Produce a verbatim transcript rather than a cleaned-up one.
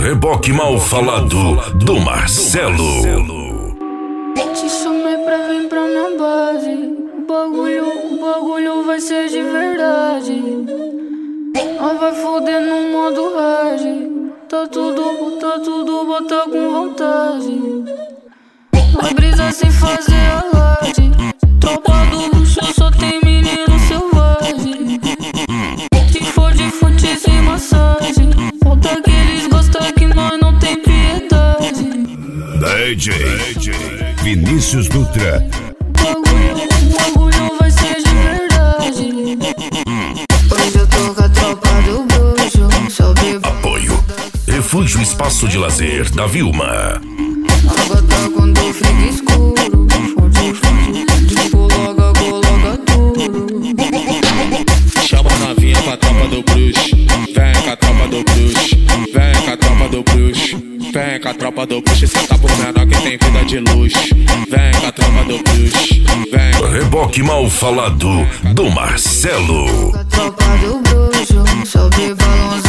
Reboque mal falado do Marcelo. Te chamei pra vir pra minha base. O bagulho, o bagulho vai ser de verdade. Nós vai foder no modo hard. Tá tudo, tá tudo, bota com vontade. A brisa sem fazer alarde. Tropa do luxo, só tem menino selvagem. Se for de futes e massagem, falta que eles gostam que nós não tem piedade. D J Vinícius Dutra. Bagulho, bagulho vai ser de verdade. Hoje eu tô com a tropa do bruxo. Sobe. Apoio Refúgio Espaço de Lazer da Vilma. Água tá quando fica escuro. Fonte, fonte, de coloca, coloca tudo. Chama a novinha pra tropa do bruxo. Vem com a tropa do bruxo. Vem com a tropa do bruxo. Vem com a tropa do bruxo. Senta por menor que tem vida de luxo. Vem com a tropa do bruxo. Vem. Reboque mal falado do Marcelo. A tropa do bruxo. Sobe balãozinho.